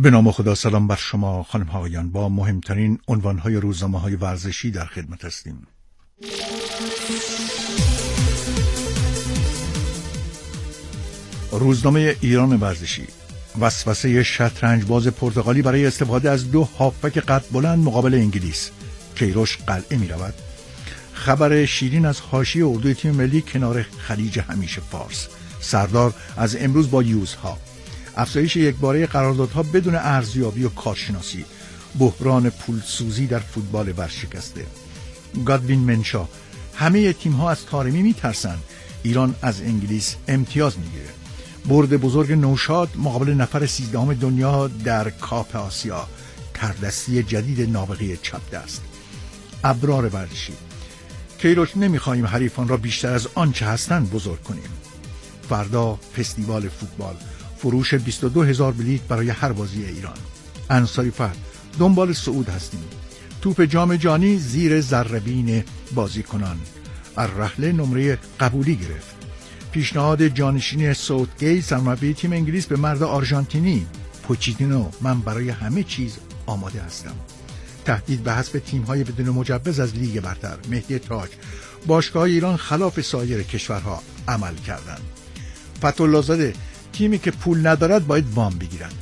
به نام خدا. سلام بر شما خانم ها آقایان. با مهمترین عنوان‌های روزنامه‌های ورزشی در خدمت هستیم. روزنامه ایران ورزشی: وسوسه شطرنج‌باز پرتغالی برای استفاده از دو هافبک قد بلند مقابل انگلیس. کیروش قلعه می‌رود. خبر شیرین از حاشیه اردوی تیم ملی کنار خلیج همیشه فارس. سردار از امروز با یوزها. افزایش یکباره قراردادها بدون ارزیابی و کارشناسی. بحران پولسوزی در فوتبال ورشکسته. گادوین منشا: همه تیم‌ها از طارمی می‌ترسن. ایران از انگلیس امتیاز می‌گیره. برد بزرگ نوشاد مقابل نفر 13 دنیا در کاپ آسیا. تردستی جدید نابغه چپ دست. ابرار ورزشی: کیروش: نمی‌خوایم حریفان را بیشتر از آنچه هستند بزرگ کنیم. فردا فستیوال فوتبال. فروش 22,000 بلیت برای هر بازی ایران. انصاری فرد: دنبال صعود هستیم. توپ جام جهانی زیر ذره‌بین بازیکنان. الرحله نمره قبولی گرفت. پیشنهاد جانشینی ساوتگیت سرمربی تیم انگلیس به مرد آرژانتینی. پوچیتینو: من برای همه چیز آماده هستم. تهدید به حذف تیم‌های بدون مجوز از لیگ برتر. مهدی تاج: باشگاه ایران خلاف سایر کشورها عمل کردند. فتح‌الله زاده: تیمی که پول ندارد باید وام بگیرند.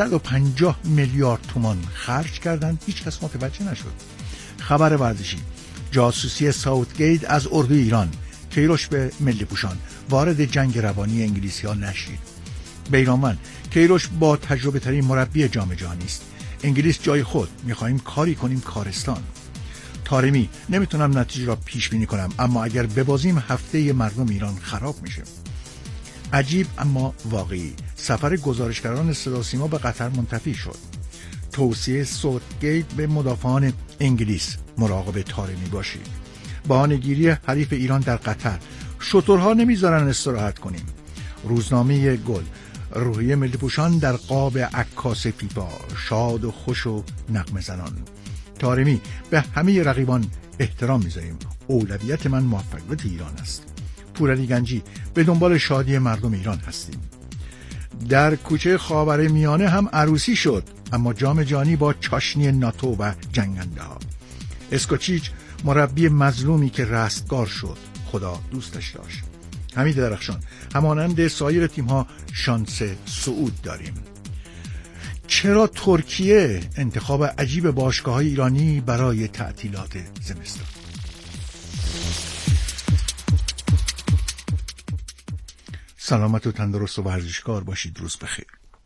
150 میلیارد تومان خرج کردند، هیچ کس متوجه نشد. خبر ورزشی: جاسوسی ساوتگیت از اردوی ایران. کیروش به ملی پوشان: وارد جنگ روانی انگلیسی‌ها نشید. بیرانوند: کیروش با تجربه ترین مربی جام جهانی است. انگلیس جای خود، می‌خواهیم کاری کنیم کارستان. طارمی: نمیتونم نتیجه را پیش بینی کنم، اما اگر ببازیم هفته مردم ایران خراب میشه. عجیب اما واقعی: سفر گزارشگران صدا سیما به قطر منتفی شد. توصیه ساوتگیت به مدافعان انگلیس: مراقب طارمی باشید. بهانه‌گیری حریف ایران در قطر: شترها نمیذارن استراحت کنیم. روزنامه گل: روحیه ملی پوشان در قاب عکاس فیفا، شاد و خوش و نغمه زنان. طارمی: به همه رقیبان احترام میذاریم. اولویت من موفقیت ایران است. پورعلی گنجی: به دنبال شادی مردم ایران هستیم. در کوچه خاورمیانه هم عروسی شد، اما جام جهانی با چاشنی ناتو و جنگنده ها. اسکوچیچ: مربی مظلومی که رستگار شد، خدا دوستش داشت. حمید درخشان: همانند سایر تیم‌ها شانس صعود داریم. چرا ترکیه انتخاب عجیب باشگاه‌های ایرانی برای تعطیلات زمستان؟ سلامت و تندرست و ورزشکار باشید. روز بخیر.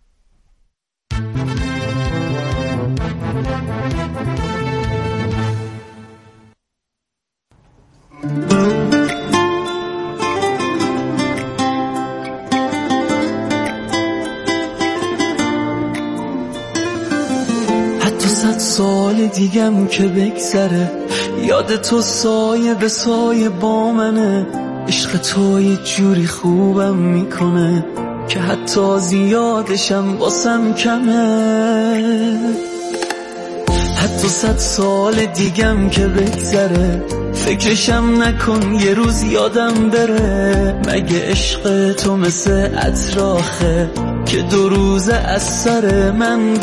حتی 100 سال دیگم که بگذره، یاد تو سایه به سایه با منه. عشق تو یه جوری خوبم میکنه که حتی زیادشم واسم کمه. حتی 100 سال دیگم که بگذره، فکرشم نکن یه روز یادم بره. مگه عشق تو مثل عطراخه که 2 روز از سر من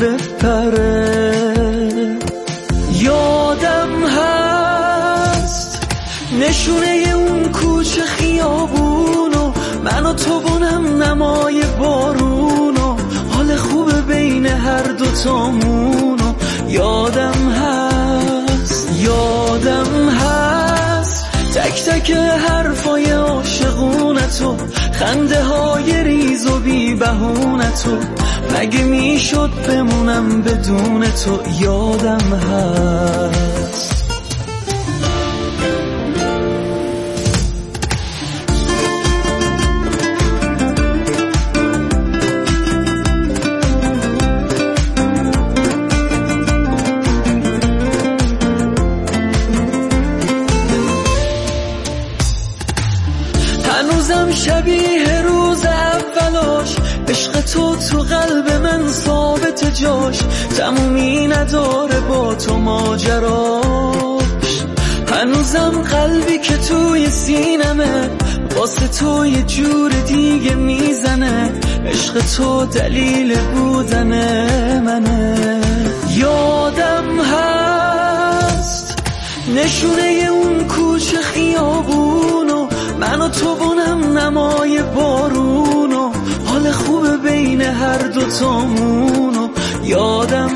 بپره؟ یادم هست نشونه اون کوچه خیابونو، من و تو بونم نمای بارونو، حال خوب بین هر دوتامونو. یادم هست تک تک حرفای عاشقونتو، خنده های ریز و بی بهونتو. مگه میشد بمونم بدون تو؟ یادم هست. هنوزم شبیه روز اولاش، عشق تو قلب من ثابت جاش، تمومی نداره با تو ماجراش. هنوزم قلبی که توی سینمه واسه تو یه جور دیگه میزنه، عشق تو دلیل بودن منه. یادم هست نشونه اون کوچه خیابونو، من و تو بونم نمای بارونو، حال خوب بین هر دوتامونو. یادم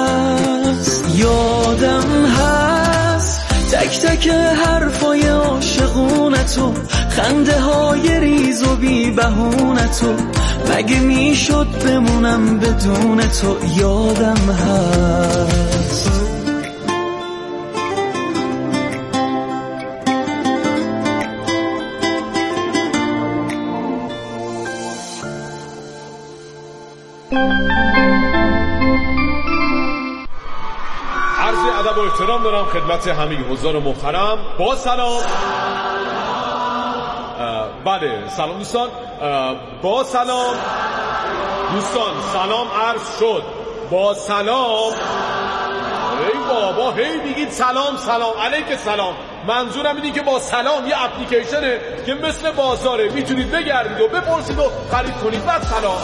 هست تک تک حرفای عاشقونتو، خنده های ریز و بی بهونتو، مگه میشد بمونم بدون تو. یادم هست عرض ادب و احترام دارم خدمت همه حضار محترم. با سلام. بله سلام دوستان. با سلام دوستان، سلام عرض شد. با سلام. ای بابا هی میگید سلام سلام علیک سلام. منظورم اینه که با سلام یه اپلیکیشنه که مثل بازاره، میتونید بگردید و بپرسید و خرید کنید. بعد سلام.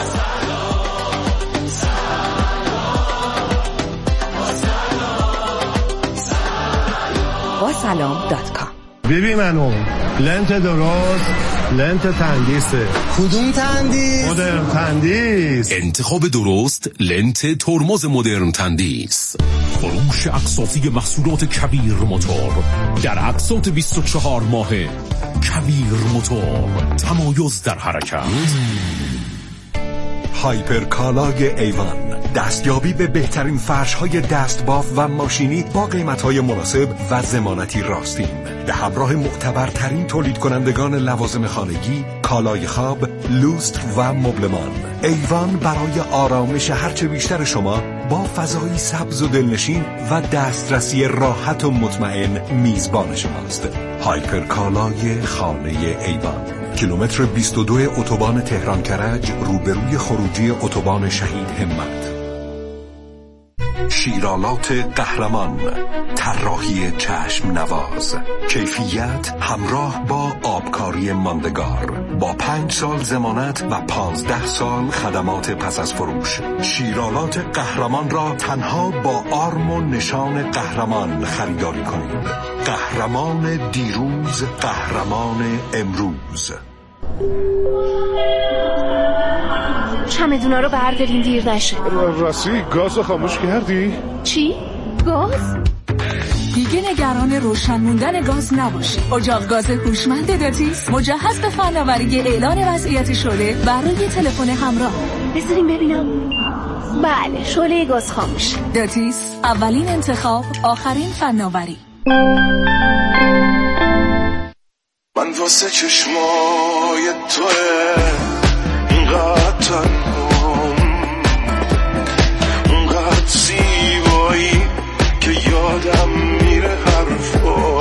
با سلام.com. ببین منو لنت درست، لنت تندیسه. کدوم تندیس؟ مدرن تندیس. انتخاب درست لنت ترمز مدرن تندیس. فروش اقساطی محصولات کبیر موتور در اقساط 24 ماهه. کبیر موتور، تمایز در حرکت. هایپر کالای ایوان، دستیابی به بهترین فرش‌های دستباف و ماشینی با قیمت‌های مناسب و ضمانتی راستین، به همراه معتبرترین تولید کنندگان لوازم خانگی، کالای خواب، لوستر و مبلمان. ایوان برای آرامش هرچه بیشتر شما با فضایی سبز و دلنشین و دسترسی راحت و مطمئن میزبان شماست. هایپر کالای خانه ایوان، کیلومتر 22 اتوبان تهران کرج، روبروی خروجی اتوبان شهید همت. شیرالات قهرمان، طراحی چشم نواز، کیفیت همراه با آبکاری ماندگار، با 5 سال ضمانت و 15 سال خدمات پس از فروش. شیرالات قهرمان را تنها با آرم و نشان قهرمان خریداری کنید. قهرمان دیروز، قهرمان امروز. چمدونا رو بردارین دیر نشه. راستی گازو خاموش کردی؟ چی؟ گاز؟ دیگه نگران روشن موندن گاز نباشید. اجاق گاز هوشمند داتیس مجهز به فناوری اعلان وضعیت شعله برای تلفن همراه. بذاریم ببینم. بله، شعله گاز خاموش. داتیس، اولین انتخاب، آخرین فناوری. من واسه چشمای توه اینقدر تنهام، اونقدر زیبایی که یادم میره حرفا،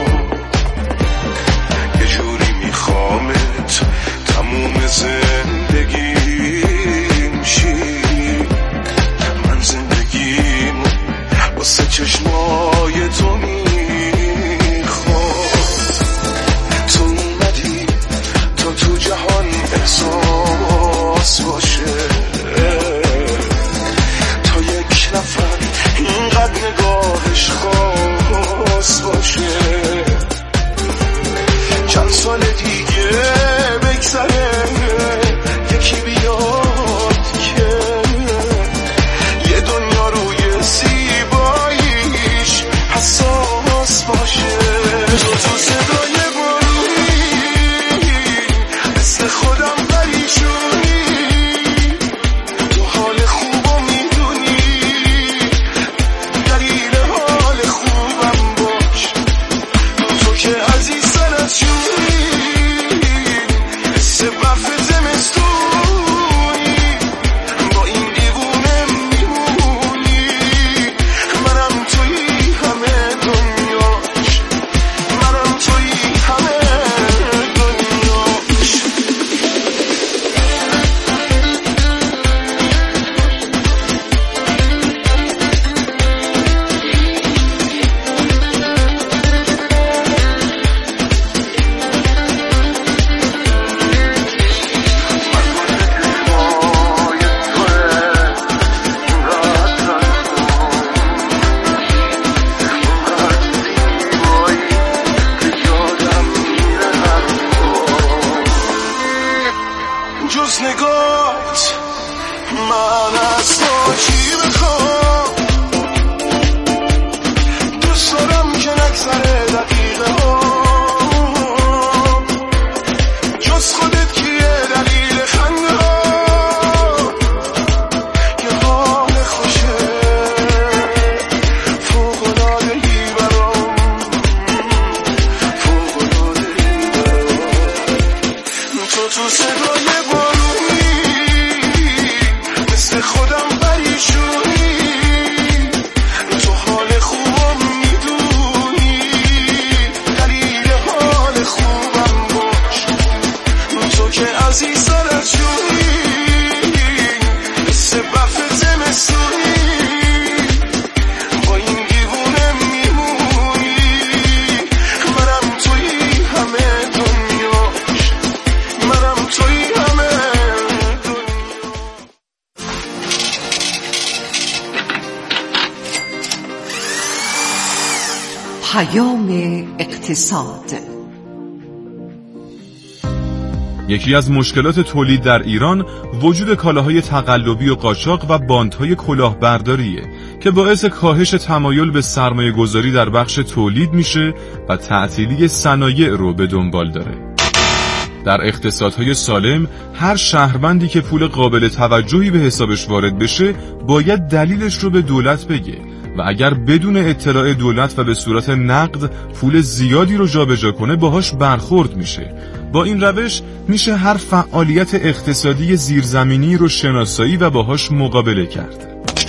یه جوری میخوامت تموم زندگیم شی. من زندگیم واسه چشمای تو تو جهان احساس باشه، تا یک نفر اینقدر نگاهش خاص باشه. چند سال دیگه بگذره یکی بیاد که یه دنیا روی زیباییش حساس باشه. تو صدای خودم پریشونی، تو حال خوبو میدونی، دلیل حال خوبم باش، پیام اقتصاد. یکی از مشکلات تولید در ایران وجود کالاهای تقلبی و قاچاق و باندهای کلاهبرداریه که باعث کاهش تمایل به سرمایه گذاری در بخش تولید میشه و تعطیلی صنایع رو به دنبال داره. در اقتصادهای سالم هر شهروندی که پول قابل توجهی به حسابش وارد بشه باید دلیلش رو به دولت بگه و اگر بدون اطلاع دولت و به صورت نقد پول زیادی رو جابجا کنه باهاش برخورد میشه. با این روش میشه هر فعالیت اقتصادی زیرزمینی رو شناسایی و باهاش مقابله کرد.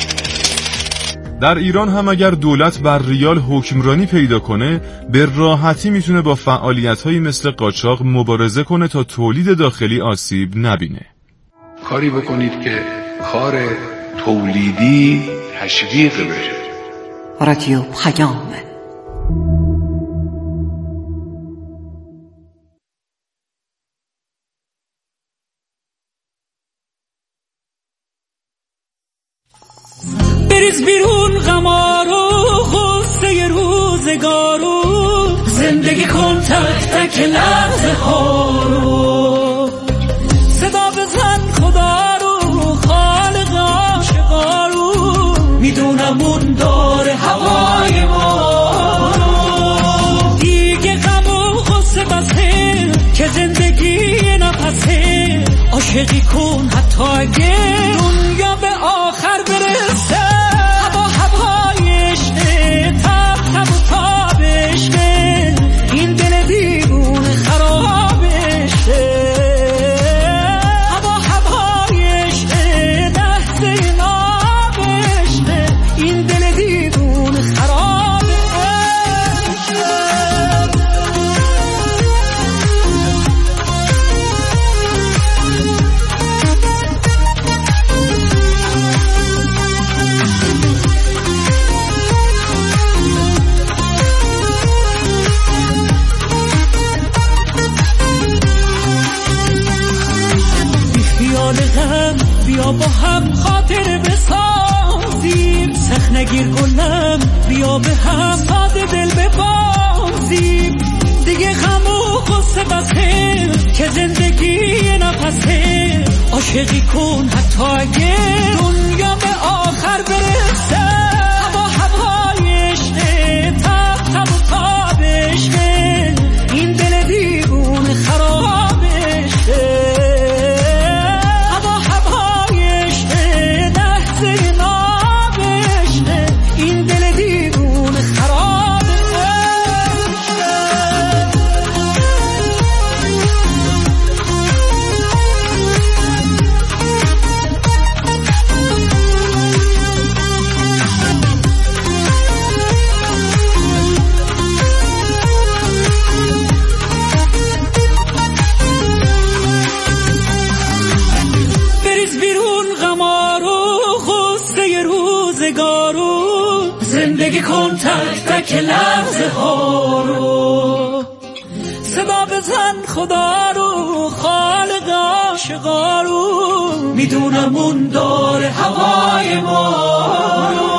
در ایران هم اگر دولت بر ریال حکمرانی پیدا کنه به راحتی میتونه با فعالیت‌هایی مثل قاچاق مبارزه کنه تا تولید داخلی آسیب نبینه. کاری بکنید که کار تولیدی تشویق بشه. رادیو پیام. بریز بیرون غمارو غصه روزگارو، زندگی کن تک تک لحظه ها رو، صدا بزن خدا رو خالق عاشقا رو، میدونم اون داره هوای ما رو، دیگه غم و غصه بسه که زندگی نفسه، عاشقی کن حتی اگه دنیا به آخر برسه، این دل دیوونه خرابشه، هوایش لحظه نابشه، این دل دیوونه خرابشه. بیا با هم خاطر بسازیم، سخت نگیر گلم بیا به هم ساده دل ببازیم، دیگه غم و غصه بسه که زندگی نفسه، عاشقی کن حتی اگه دنیا به آخر برسه، هوایش تب و تابش، این دل دیوونه خرابشه، زندگی کن تک تک لحظه ها رو، صدا بزن خدا رو خالق عاشقا رو، میدونم اون داره هوای ما رو.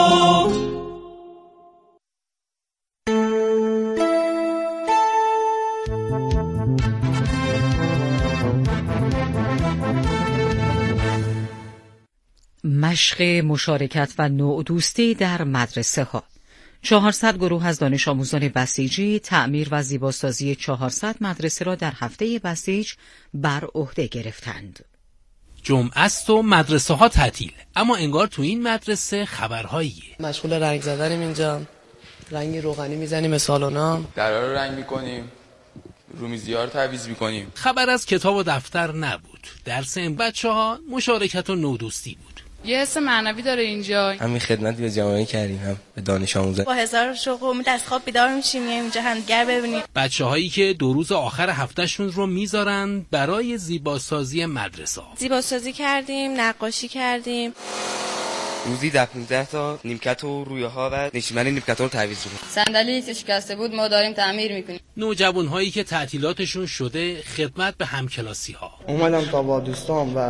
مشق مشارکت و نوع دوستی در مدرسه ها. 400 گروه از دانش آموزان بسیجی تعمیر و زیباسازی 400 مدرسه را در هفته بسیج بر عهده گرفتند. جمعه است و مدرسه ها تعطیل، اما انگار تو این مدرسه خبرهاییه. مشغول رنگ زدنیم اینجا، رنگ روغنی میزنیم سالونا، درا رو رنگ میکنیم، رومیزی‌ها رو تعویض میکنیم. خبر از کتاب و دفتر نبود، درس این بچه‌ها مشارکت و نودوستی بود. یه حس معنوی داره اینجا. همین خدمتی به جامعه کردیم، هم به دانش آموزان. با هزار شوق و امید از خواب بیدار میشیم اینجا همدیگر ببینیم. بچه‌هایی که 2 روز آخر هفتهشون رو میذارن برای زیباسازی مدرسه. زیباسازی کردیم، نقاشی کردیم. روزی 15 تا نیمکت و رویه ها و نشیمن نیمکت‌ها رو تعویض می‌کنیم. صندلی که شکسته بود ما داریم تعمیر می‌کنیم. نوجوان‌هایی که تعطیلاتشون شده خدمت به همکلاسی‌ها. اومدم تا با دوستام و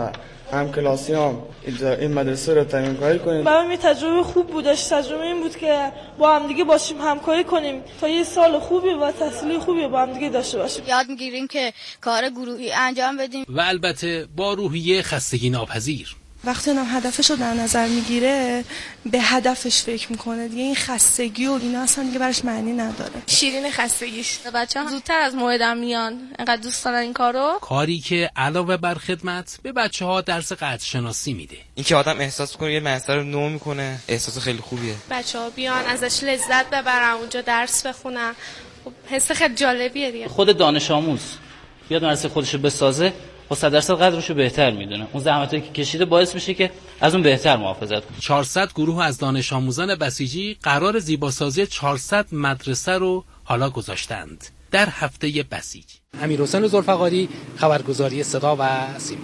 همکلاسیام این مدرسه رو همکاری کنیم. برام یه تجربه خوب بودش. تجربه این بود که با هم دیگه باشیم، همکاری کنیم تا یه سال خوبی و تحصیلی خوبی با هم دیگه داشته باشیم. یاد میگیریم که کار گروهی انجام بدیم و البته با روحیه خستگی ناپذیر. وقتی اونم هدفش رو در نظر میگیره به هدفش فکر میکنه دیگه، این خستگی و اینا اصلا دیگه براش معنی نداره. شیرین خستگیش. بچه‌ها زودتر از موعدم میان، انقدر دوست دارن این کارو. کاری که علاوه بر خدمت به بچه‌ها درس قدر شناسی میده. این که آدم احساس کنه یه مسئله رو نو میکنه، احساس خیلی خوبیه. بچه‌ها بیان ازش لذت ببرن، اونجا درس بخونن، حس خیلی جالبیه دیگه. خود دانش آموز بیاد مدرسه خودشو بسازه، خب 100% قدرشو بهتر میدونه. اون زحمتایی که کشیده باعث میشه که از اون بهتر محافظت کنه. 400 گروه از دانش آموزان بسیجی قرار زیباسازی 400 مدرسه رو حالا گذاشتند در هفته بسیج. امیرحسین ذوالفقاری، خبرگزاری صدا و سیما.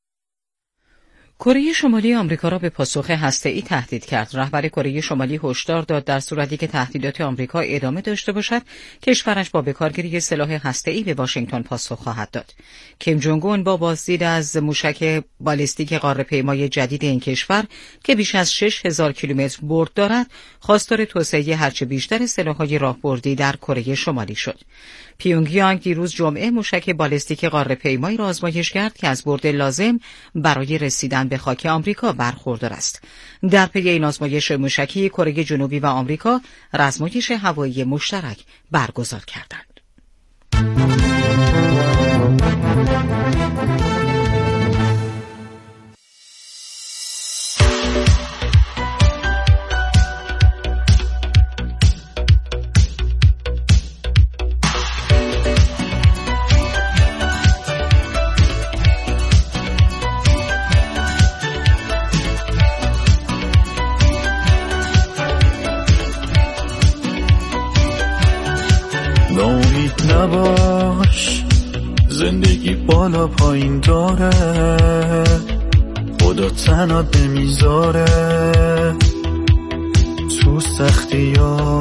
کره شمالی آمریکا را به پاسخ هسته‌ای تهدید کرد. رهبر کره شمالی هشدار داد در صورتی که تهدیدات آمریکا ادامه داشته باشد، کشورش با بکارگیری سلاح هسته‌ای به واشنگتن پاسخ خواهد داد. کیم جونگ اون با بازدید از موشک بالستیک قاره‌پیمای جدید این کشور که بیش از 6000 کیلومتر برد دارد، خواستار توسعه هرچه بیشتر سلاح‌های راهبردی در کره شمالی شد. پیونگیانگ دیروز جمعه موشک بالستیک قاره‌پیمایی را آزمایش کرد که از برد لازم برای رسیدن به خاک آمریکا برخوردار است. در پی این آزمایش موشکی، کره جنوبی و آمریکا آزمایش هوایی مشترک برگزار کردند. نباش، زندگی بالا پایین داره، خدا تنات نمیذاره، تو سختی ها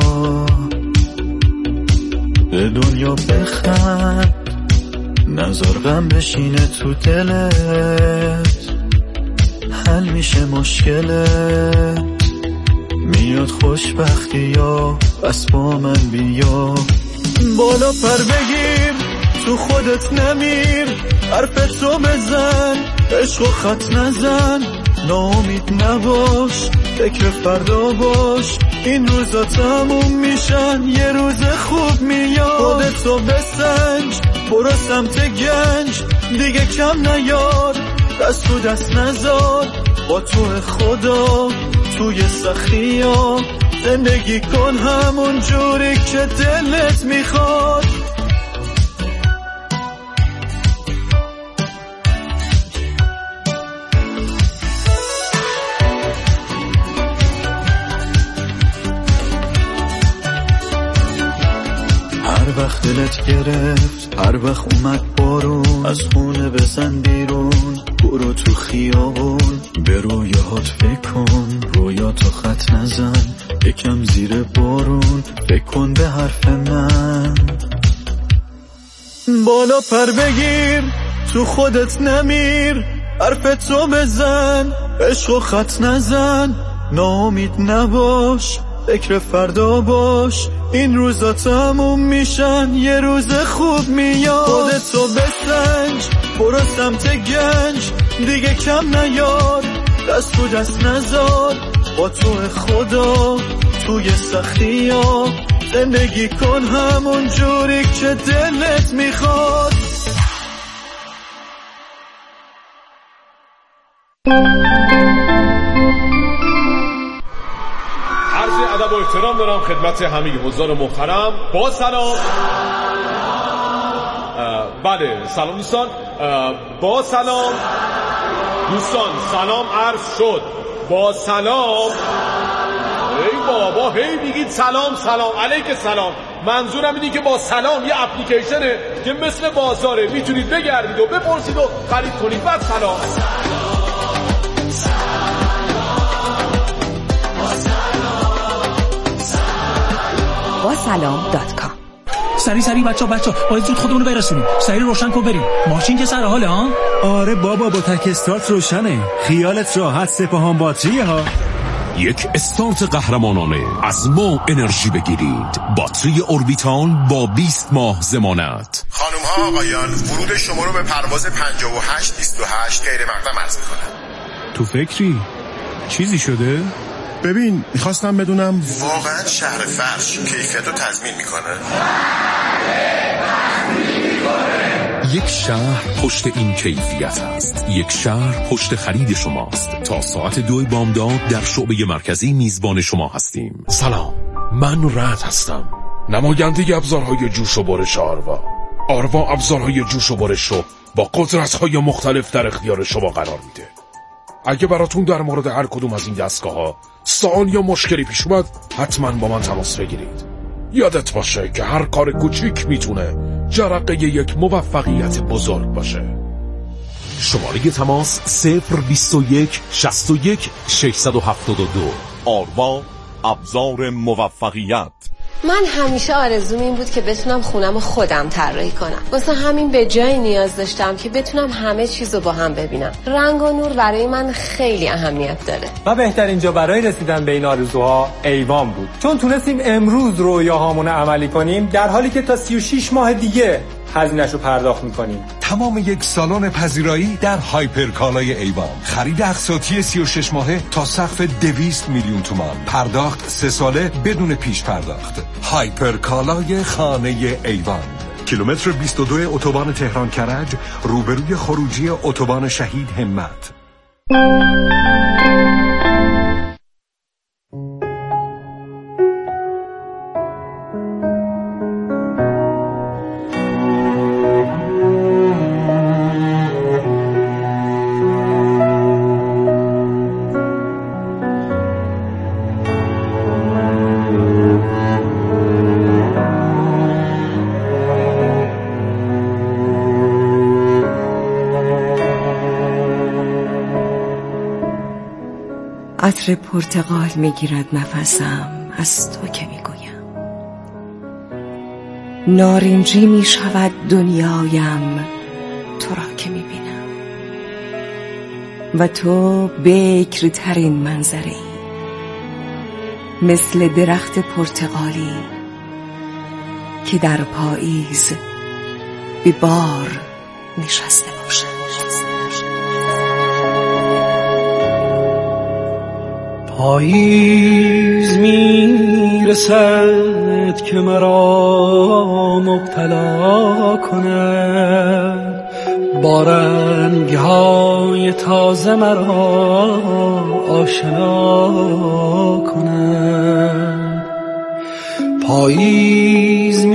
به دنیا بخند، نذار غم بشینه تو دلت، حل میشه مشکلت، میاد خوشبختی ها، بس با من بیا، بالا پر بگیر، تو خودت نمیر، حرفتو بزن، عشقو خط نزن، ناامید نباش، فکر فردا باش، این روزا تموم میشن، یه روز خوب میاد، خودتو بسنج، برو سمت گنج، دیگه کم نیار، دست تو دست نزار، با تو خدا توی سختی ها زندگی کن همون جوری که دلت میخواد. هر وقت دلت گرفت، هر وقت اومد بارون، از خونه بزن بیرون، برو تو خیابون، به رویاهات فکر کن، رویاتو خط نزن، یکم زیر بارون، فکر کن به حرف من، بالا پر بگیر، تو خودت نمیر، حرفتو بزن، عشقو خط نزن، ناامید نباش، فکر فردا باش، این روزا تموم میشن، یه روز خوب میاد، خودتو بسنج، برو سمت گنج، دیگه کم نیار، دست تو دست نزار، با تو خدا توی سختی ها زندگی کن همون جوری که دلت میخواد. عرض ادب و احترام دارم خدمت همه حضار محترم. با سلام. بله سلام دوستان. با سلام دوستان، سلام عرض شد. با سلام. ای بابا هی میگید سلام سلام علیک سلام. منظورم اینه که با سلام یه اپلیکیشنه که مثل بازاره، میتونید بگردید و بپرسید و خرید کنید. بعد سلام. با سلام.com سری بچا باید زود خودمونو برسونیم. سری روشن کن بریم. ماشین که سر حاله ها؟ آره بابا با تک استارت روشنه. خیالت راحت، سپاهان باتریه ها. یک استارت قهرمانانه. از ما انرژی بگیرید. باتری اوربیتال با 20 ماه ضمانت. خانم ها آقایان، ورود شما رو به پرواز 5828 غیر مقدم عرض می‌کنم. تو فکری؟ چیزی شده؟ ببین میخواستم بدونم واقعا شهر فرش کیفیت رو تضمین میکنه؟ یک شهر پشت این کیفیت است. یک شهر پشت خرید شماست. تا ساعت 2 بامداد در شعبه مرکزی میزبان شما هستیم. سلام، من رعد هستم، نماینده ابزارهای جوش و برش آروا ابزارهای جوش و برش رو با قدرت‌های مختلف در اختیار شما قرار میده. اگه براتون در مورد هر کدوم از این دستگاه‌ها سوال یا مشکلی پیش اومد، حتما با من تماس بگیرید. یادت باشه که هر کار کوچیک میتونه جرقه یک موفقیت بزرگ باشه. شماره تماس 021 61 672. آروا ابزار موفقیت. من همیشه آرزوم این بود که بتونم خونم رو خودم طراحی کنم. واسه همین به جای نیاز داشتم که بتونم همه چیزو با هم ببینم. رنگ و نور برای من خیلی اهمیت داره. و بهترین جا برای رسیدن به این آرزوها ایوان بود. چون تونستیم امروز رویاهامون عملی کنیم، در حالی که تا 36 ماه دیگه هزینه‌شو پرداخت می‌کنیم. تمام یک سالن پذیرایی در هایپر کالای ایوان. خرید اقساطی 36 ماهه تا سقف 200 میلیون تومان. پرداخت 3 ساله بدون پیش پرداخت. هایپر کالای خانه ایوان. کیلومتر 22 اتوبان تهران کرج، روبروی خروجی اتوبان شهید همت. عطر پرتقال میگیرد نفسم از تو که میگویم، نارنجی میشود دنیایم تو را که میبینم، و تو بکرترین منظری مثل درخت پرتقالی که در پاییز به بار نشسته باشد. پاییز میرسد که مرا مبتلا کند، با رنگ‌های تازه مرا آشنا کند. پاییز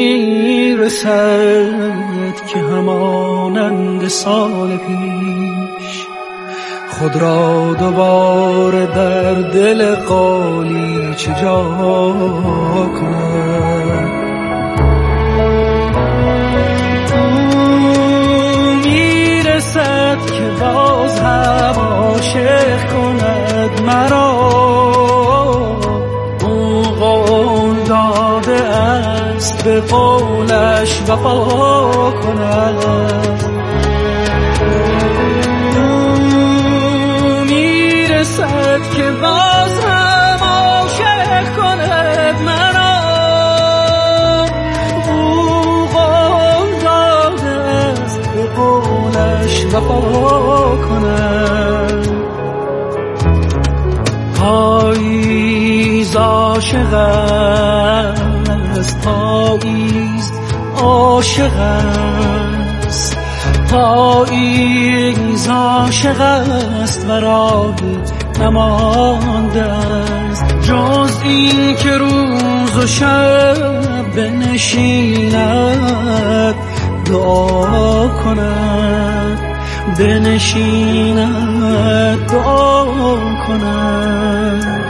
میرسد که همانند سال پیش خود را دوباره در دل قالیچه جا کند. او میرسد که باز هم عاشق کند مرا، او قول داده است به قولش وفا کند. میرسد که باز هم عاشق کند مرا، او قول داده است به قولش وفا کند. پاییز عاشق است، پاییز عاشق است، پاییز عاشق است و راهی نمانده است جز این که روز و شب بنشیند دعا کند، بنشیند دعا کند.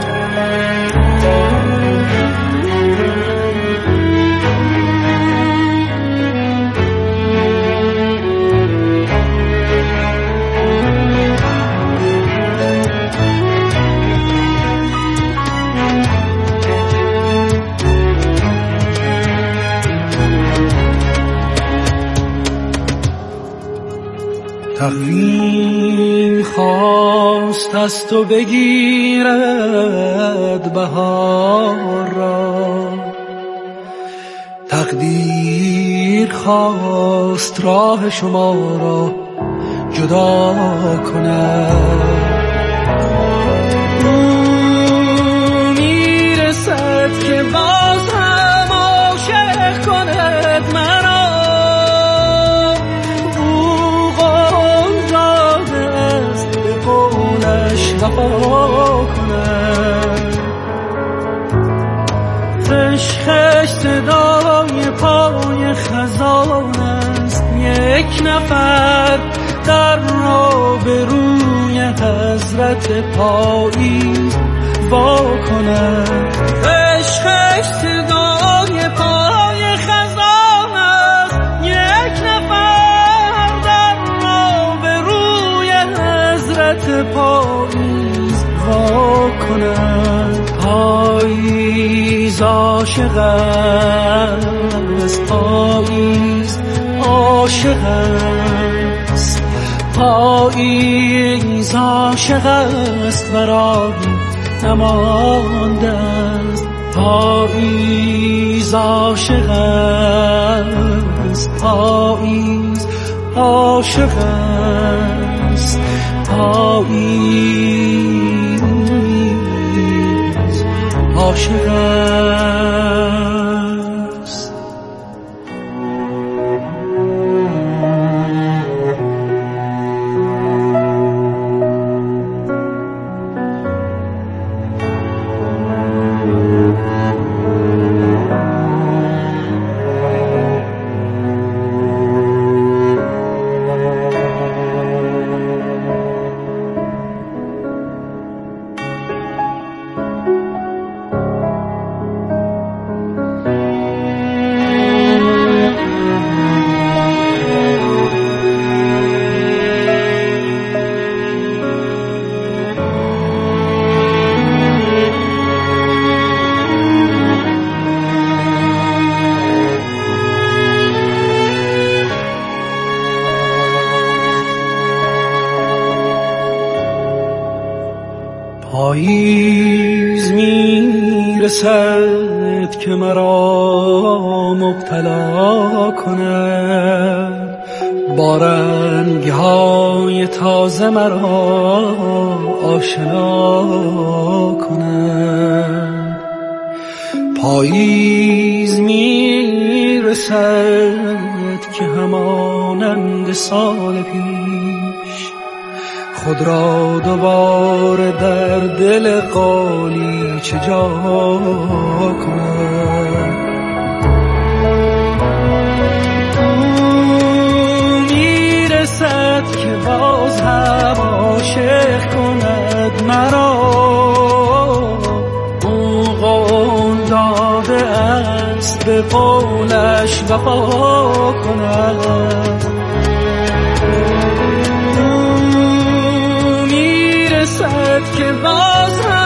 تقدیر خواست از تو بگیرد بهار را، تقدیر خواست راه شما را جدا کند. میرسد که باز هم عاشق کند مرا، او قول داده است به قولش وفا کند. خشخش صدای پای خزان است، یک نفر در را به روی حضرت پاییز وا کند. خشخش صدای پای خزان است، یک نفر در را به روی حضرت پاییز وا کند. پاییز عاشق است، پاییز عاشق است، پاییز عاشق است و راهی نمانده است. پاییز عاشق است، پاییز عاشق است، پاییز عاشق است. پاییز میرسد که مرا مبتلا کند، با رنگ‌های تازه مرا آشنا کند. پاییز میرسد که همانند سال پیش خود را دوباره در دل قالیچه جا کند. میرسد که باز هم عاشق کند مرا، او قول داده است به قولش وفا کند. میرسد که باز هم